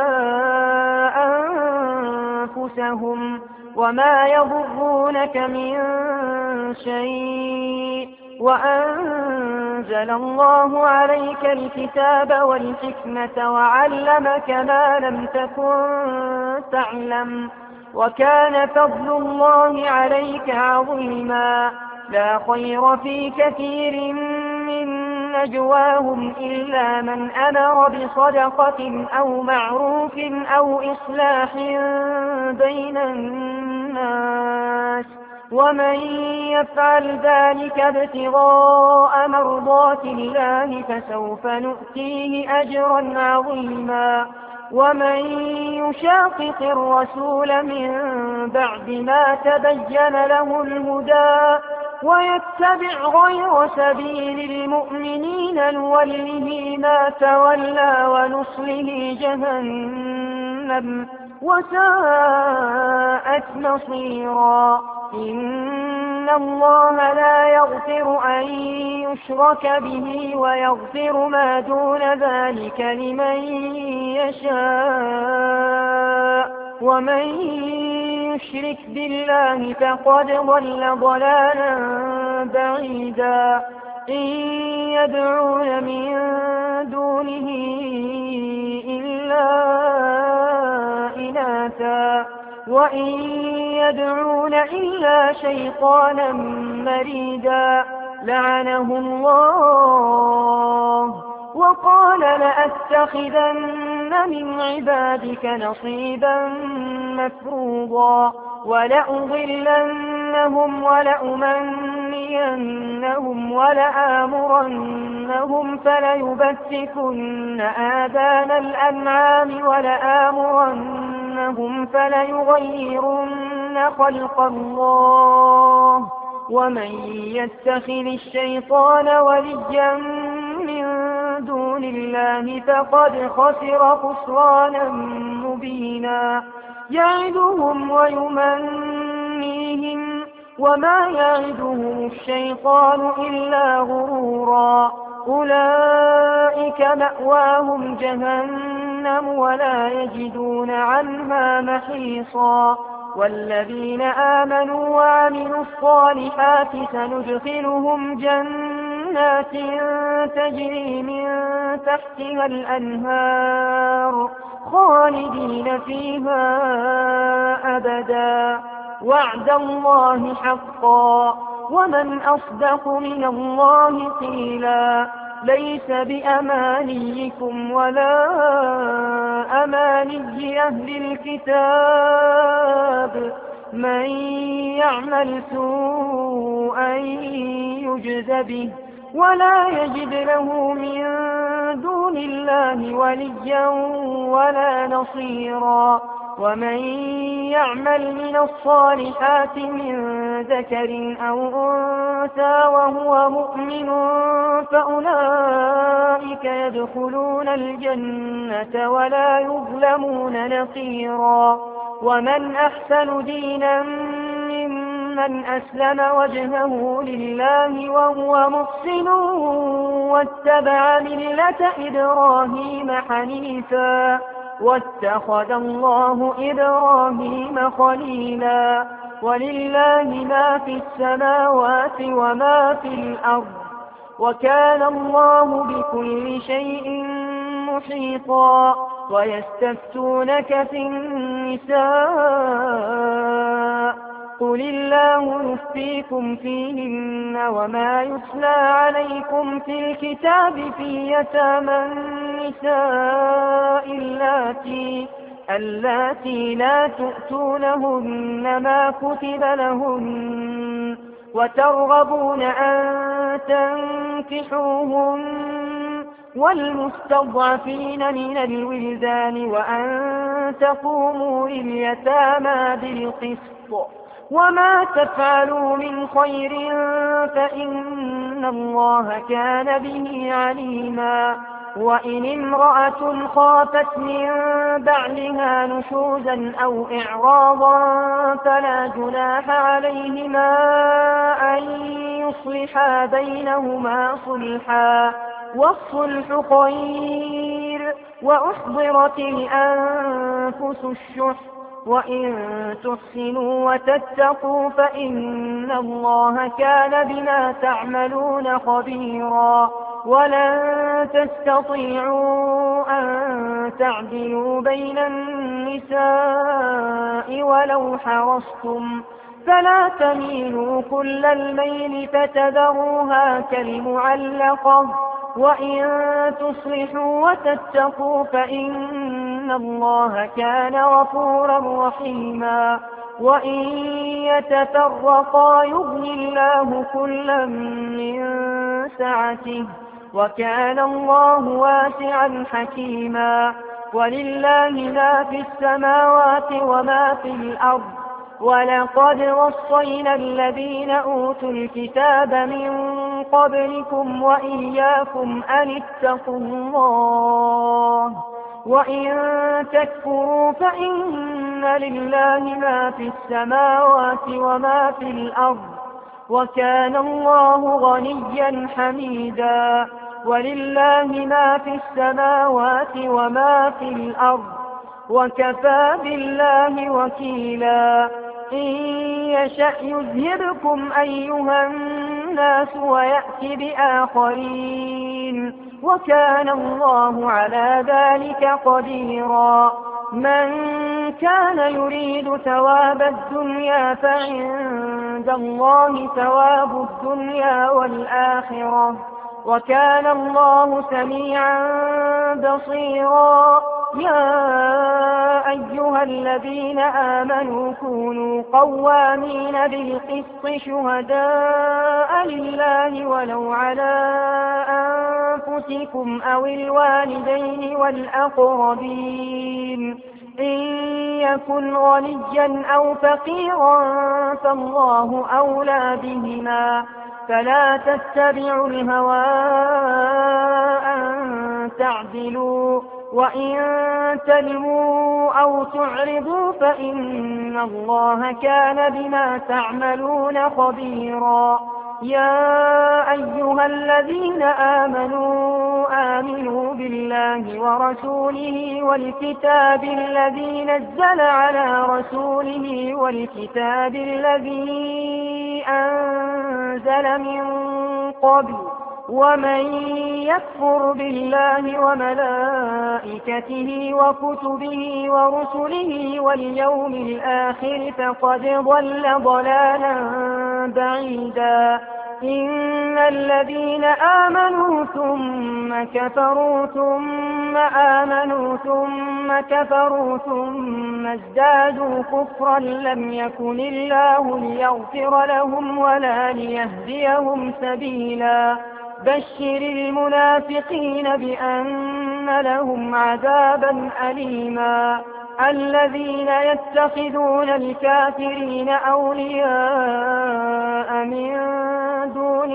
أنفسهم وما يضرونك من شيء. وأنزل الله عليك الكتاب والحكمة وعلمك ما لم تكن تعلم، وكان فضل الله عليك عظيما. لا خير في كثير من نجواهم إلا من أمر بصدقة أو معروف أو إصلاح بين الناس، ومن يفعل ذلك ابتغاء مرضات الله فسوف نؤتيه أجرا عظيما. ومن يشاقق الرسول من بعد ما تبين له الهدى ويتبع غير سبيل المؤمنين نوله ما تولى ونصله جهنم وساءت مصيرا. إن الله لا يغفر أن يشرك به ويغفر ما دون ذلك لمن يشاء، ومن يشرك بالله فقد ضل ضلالا بعيدا. إن يدعون من دونه إلا إناثا وإن يدعون إلا شيطانا مريدا لعنه الله وقال لأتخذن من عبادك نصيبا مفروضا ولأضلن ولأمنينهم ولأمنينهم ولآمرنهم فليبتكن آذان الأنعام ولآمرنهم فليغيرن خلق الله ومن يتخذ الشيطان وليا من دون الله فقد خسر خسرانا مبينا يعدهم ويمنيهم وما يعدهم الشيطان إلا غرورا أولئك مأواهم جهنم ولا يجدون عنها محيصا والذين آمنوا وعملوا الصالحات سندخلهم جنات تجري من تحتها الأنهار خالدين فيها أبدا وعد الله حقا ومن أصدق من الله قيلا ليس بأمانيكم ولا أماني أهل الكتاب من يعمل سوءا يجز به ولا يجد له من دون الله وليا ولا نصيرا ومن يعمل من الصالحات من ذكر أو أنثى وهو مؤمن فأولئك يدخلون الجنة ولا يظلمون نقيرا ومن أحسن دينا ممن أسلم وجهه لله وهو محسن واتبع ملة إبراهيم حنيفا واتخذ الله إبراهيم خليلا ولله ما في السماوات وما في الأرض وكان الله بكل شيء محيطا ويستفتونك في النساء قل الله يفتيكم فيهن وما يتلى عليكم في الكتاب في يتامى النساء اللاتي اللاتي لا تؤتونهن ما كتب لهن وترغبون أن تنكحوهن والمستضعفين من الولدان وأن تقوموا لليتامى بالقسط وما تفعلوا من خير فإن الله كان به عليما وإن امرأة خافت من بعلها نشوزا أو إعراضا فلا جناح عليهما أن يصلحا بينهما صلحا والصلح خير وأحضرت الأنفس الشح وإن تحسنوا وتتقوا فإن الله كان بما تعملون خبيرا ولن تستطيعوا أن تعدلوا بين النساء ولو حرصتم فلا تميلوا كل الميل فتذروها كالمعلقة وإن تصلحوا وتتقوا فإن الله كان غفورا رحيما وإن يتفرقا يغن الله كلا من سعته وكان الله واسعا حكيما ولله ما في السماوات وما في الأرض ولقد وصينا الذين أوتوا الكتاب من قبلكم وإياكم أن اتقوا الله وإن تكفروا فإن لله ما في السماوات وما في الأرض وكان الله غنيا حميدا ولله ما في السماوات وما في الأرض وكفى بالله وكيلا إن يشأ يذهبكم أيها الناس ويأتي بآخرين وكان الله على ذلك قديرا من كان يريد ثواب الدنيا فعند الله ثواب الدنيا والآخرة وكان الله سميعا بصيرا يا أيها أيها الذين آمنوا كونوا قوامين بالقسط شهداء لله ولو على أنفسكم أو الوالدين والأقربين إن يكن غنيا أو فقيرا فالله أولى بهما فلا تتبعوا الهوى أن تعدلوا وإن تلموا أو تعرضوا فإن الله كان بما تعملون خبيرا يا أيها الذين آمنوا آمنوا بالله ورسوله والكتاب الذي نزل على رسوله والكتاب الذي أنزل من قبل ومن يكفر بالله وملائكته وكتبه ورسله واليوم الآخر فقد ضل ضلالا بعيدا إن الذين آمنوا ثم كفروا ثم آمنوا ثم كفروا ثم ازدادوا كفرا لم يكن الله ليغفر لهم ولا ليهديهم سبيلا بشر المنافقين بأن لهم عذابا أليما الذين يتخذون الكافرين أولياء من دون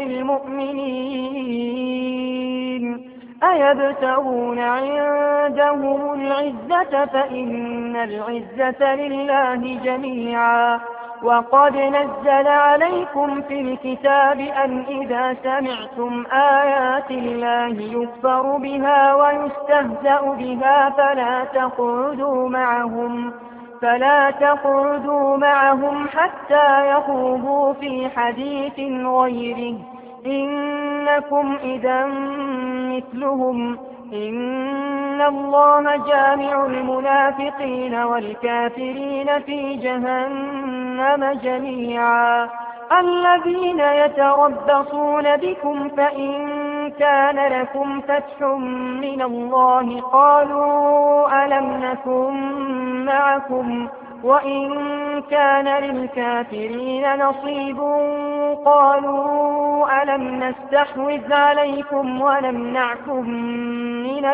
المؤمنين أيبتغون عندهم العزة فإن العزة لله جميعا وقد نزل عليكم في الكتاب أن إذا سمعتم آيات الله يكفر بها ويستهزأ بها فلا تقعدوا معهم فلا تقعدوا معهم حتى يخوضوا في حديث غيره إنكم إذا مثلهم إن الله جامع المنافقين والكافرين في جهنم جميعا الذين يتربصون بكم فإن كان لكم فتح من الله قالوا ألم نكن معكم وإن كان للكافرين نصيب قالوا ألم نستحوذ عليكم ونمنعكم من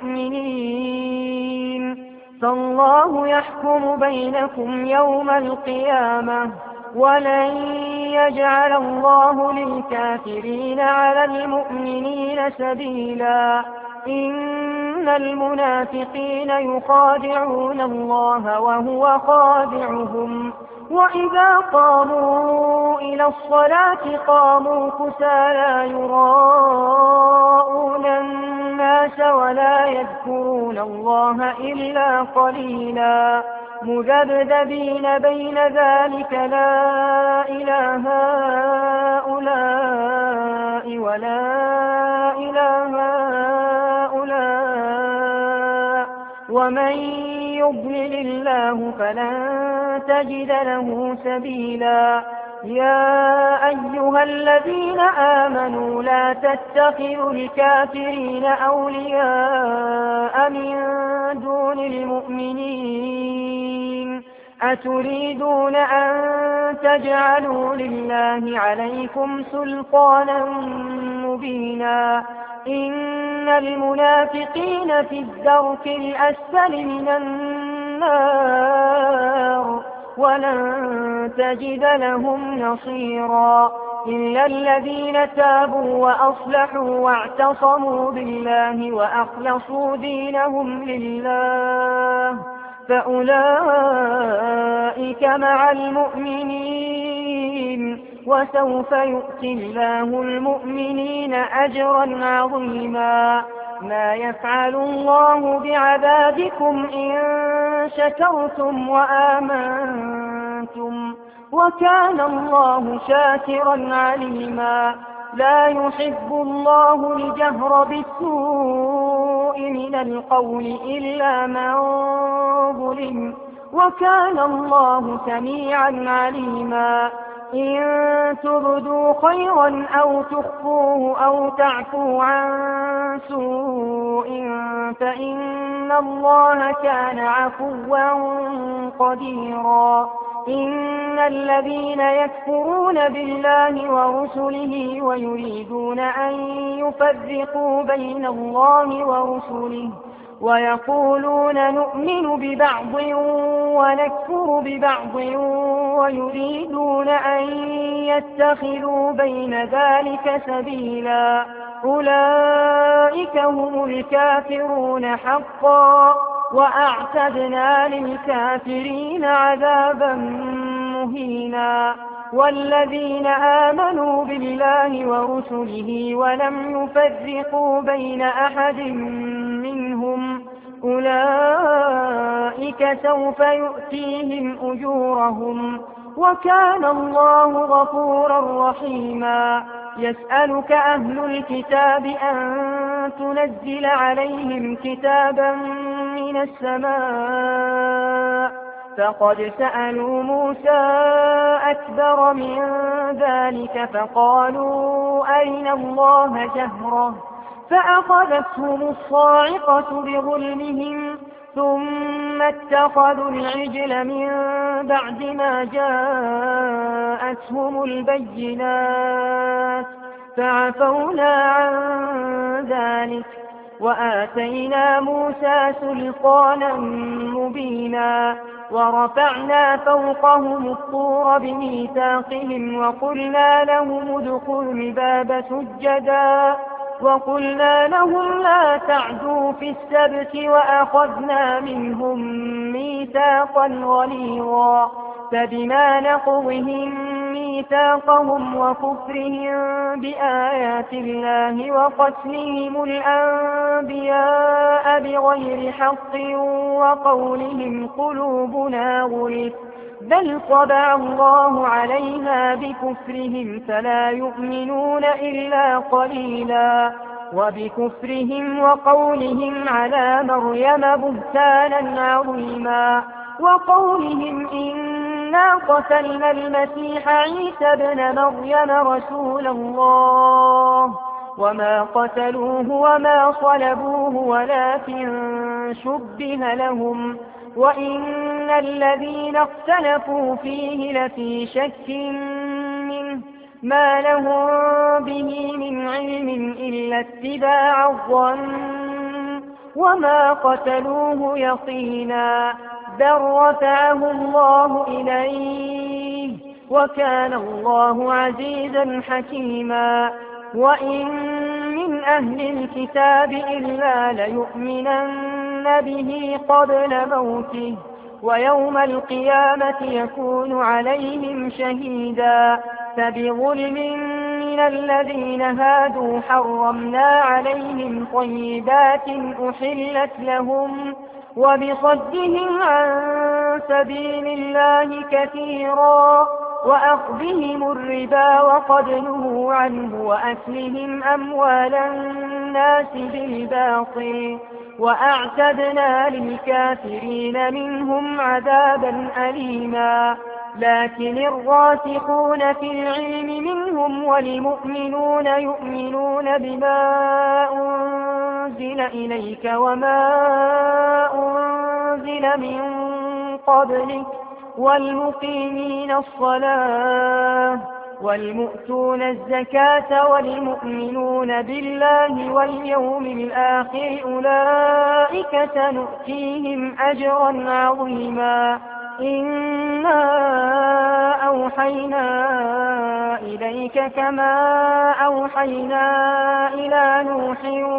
المؤمنين فالله يحكم بينكم يوم القيامة ولن يجعل الله للكافرين على المؤمنين سبيلا إن المنافقين يخادعون الله وهو خادعهم وإذا قاموا إلى الصلاة قاموا كسالى يراءون الناس ولا يذكرون الله إلا قليلا مذبذبين بين ذلك لا إله هؤلاء ولا إله هؤلاء ومن يضلل الله فلن تجد له سبيلا يا أيها الذين آمنوا لا تتخذوا الكافرين أولياء من دون المؤمنين أتريدون أن تجعلوا لله عليكم سلطانا مبينا إن المنافقين في الدرك الأسفل من النار ولن تجد لهم نصيرا إلا الذين تابوا وأصلحوا واعتصموا بالله وأخلصوا دينهم لله فأولئك مع المؤمنين وسوف يؤتي الله المؤمنين أجرا عظيما ما يفعل الله بعذابكم إن شكرتم وآمنتم وكان الله شاكرا عليما لا يحب الله الجهر بالسوء من القول إلا من ظلم وكان الله سميعا عليما إن تبدوا خيرا أو تخفوه أو تعفوا عن سوء فإن الله كان عفوا قديرا. إن الذين يكفرون بالله ورسله ويريدون أن يفرقوا بين الله ورسله ويقولون نؤمن ببعض ونكفر ببعض ويريدون أن يتخذوا بين ذلك سبيلا أولئك هم الكافرون حقا وأعتدنا للكافرين عذابا مهينا. والذين آمنوا بالله ورسله ولم يفرقوا بين أحد منهم أولئك سوف يؤتيهم أجورهم وكان الله غفورا رحيما. يسألك أهل الكتاب أن تنزل عليهم كتابا من السماء فقد سألوا موسى أكبر من ذلك فقالوا أرنا الله جهرة فأخذتهم الصاعقة بظلمهم ثم اتخذوا العجل من بعد ما جاءتهم البينات فعفونا عن ذلك وآتينا موسى سلطانا مبينا. ورفعنا فوقهم الطور بميثاقهم وقلنا لهم ادخلوا الباب سجدا وقلنا لهم لا تعدوا في السبت وأخذنا منهم ميثاقا غليظا. فبما نقضهم ميثاقهم وكفرهم بآيات الله وقتلهم الأنبياء بغير حق وقولهم قلوبنا غلف بل طبع الله عليها بكفرهم فلا يؤمنون إلا قليلا. وبكفرهم وقولهم على مريم بهتانا عظيما وقولهم إنا قتلنا المسيح عيسى ابن مريم رسول الله وما قتلوه وما صلبوه ولكن شبه لهم وإن الذين اختلفوا فيه لفي شك منه ما لهم به من علم إلا اتباع الظن وما قتلوه يقينا بل رفعه الله إليه وكان الله عزيزا حكيما. وإن من أهل الكتاب إلا ليؤمنن به قبل موته ويوم القيامة يكون عليهم شهيدا. فبظلم من الذين هادوا حرمنا عليهم طيبات أحلت لهم وبصدهم عن سبيل الله كثيرا وأخذهم الربا وقد نهوا عنه وأكلهم أموال الناس بالباطل وأعتدنا للكافرين منهم عذابا أليما. لكن الراسخون في العلم منهم والمؤمنون يؤمنون بما أنزل إليك وما أنزل من قبلك والمقيمين الصلاة والمؤتون الزكاة والمؤمنون بالله واليوم الآخر أولئك سنؤتيهم أجرا عظيما. إنا أوحينا إليك كما أوحينا إلى نوح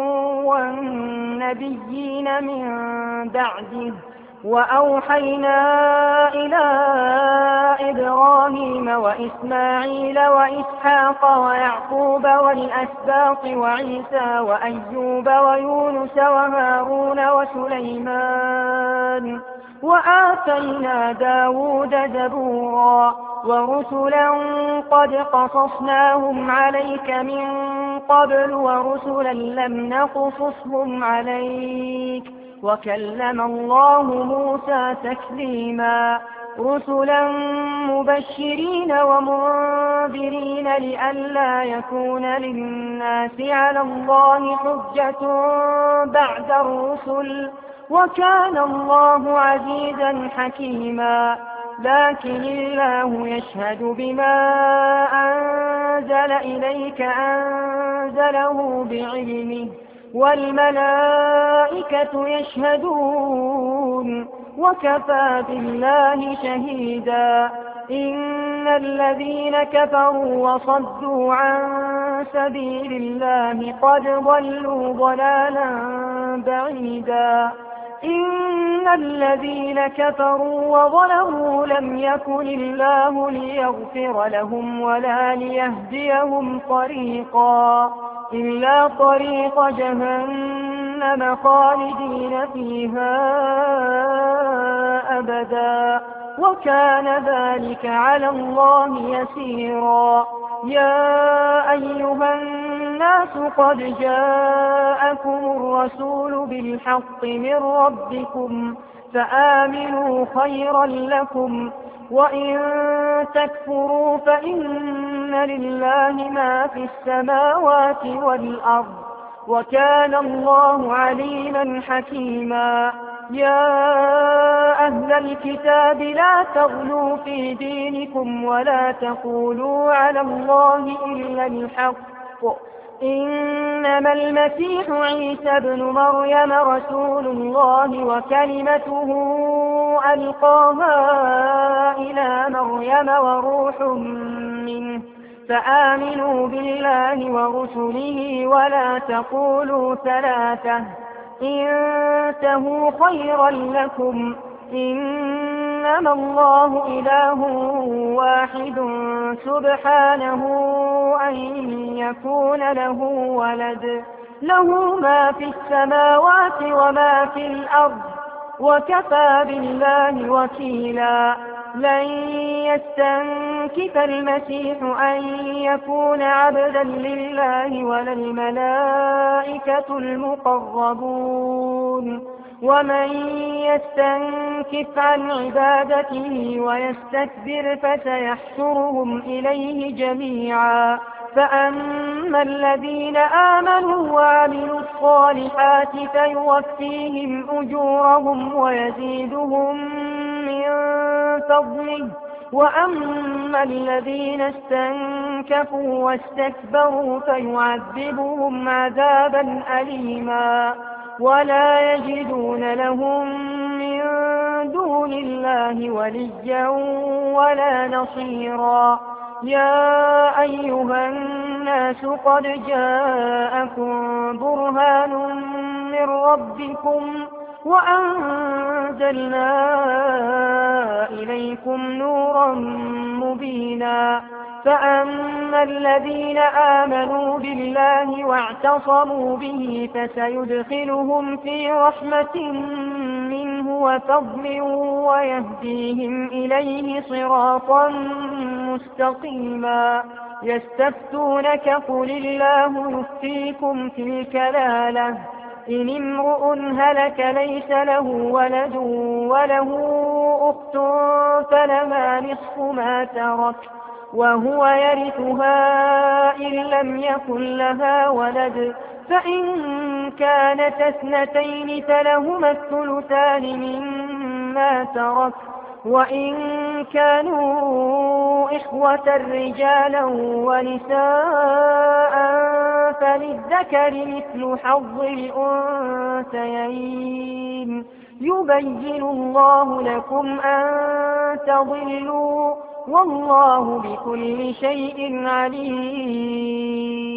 والنبيين من بعده وأوحينا إلى إبراهيم وإسماعيل وإسحاق ويعقوب والأسباط وعيسى وأيوب ويونس وهارون وسليمان وآتينا داود زبورا ورسلا قد قصصناهم عليك من قبل ورسلا لم نقصصهم عليك وكلم الله موسى تكليما. رسلا مبشرين ومنذرين لئلا يكون للناس على الله حجة بعد الرسل، وكان الله عزيزا حكيما. لكن الله يشهد بما أنزل إليك أنزله بعلمه، والملائكة يشهدون، وكفى بالله شهيدا. إن الذين كفروا وصدوا عن سبيل الله قد ضلوا ضلالا بعيدا. إن الذين كفروا وظلموا لم يكن الله ليغفر لهم ولا ليهديهم طريقا إلا طريق جهنم خالدين فيها أبدا، وكان ذلك على الله يسيرا. يا أيها الناس قد جاءكم الرسول بالحق من ربكم فآمنوا خيرا لكم، وإن تكفروا فإن لله ما في السماوات والأرض، وكان الله عليما حكيما. يا أهل الكتاب لا تغلوا في دينكم ولا تقولوا على الله إلا الحق، إنما المسيح عيسى ابن مريم رسول الله وكلمته ألقاها إلى مريم وروح منه، فآمنوا بالله ورسله ولا تقولوا ثلاثة، انتهوا خيرا لكم، إنما الله إله واحد سبحانه أن يكون له ولد، له ما في السماوات وما في الأرض، وكفى بالله وكيلا. لن يستنكف المسيح أن يكون عبدا لله ولا الملائكة المقربون، ومن يستنكف عن عبادته ويستكبر فسيحشرهم إليه جميعا. فأما الذين آمنوا وعملوا الصالحات فيوفيهم أجورهم ويزيدهم من فضله، وأما الذين استنكفوا واستكبروا فيعذبهم عذابا أليما ولا يجدون لهم من دون الله وليا ولا نصيرا. يا أيها الناس قد جاءكم برهان من ربكم وأنزلنا إليكم نورا مبينا. فأما الذين آمنوا بالله واعتصموا به فسيدخلهم في رحمة منه وفضل ويهديهم إليه صراطا مستقيما. يستفتونك قل الله يفتيكم في الكلالة إن امرؤ هلك ليس له ولد وله أخت فلها نصف ما ترك وهو يرثها إن لم يكن لها ولد، فإن كانت اثنتين فلهما الثلثان مما ترك، وإن كانوا إخوة رجالا ونساء فللذكر مثل حظ الأنثيين. يبين الله لكم أن تضلوا والله بكل شيء عليم.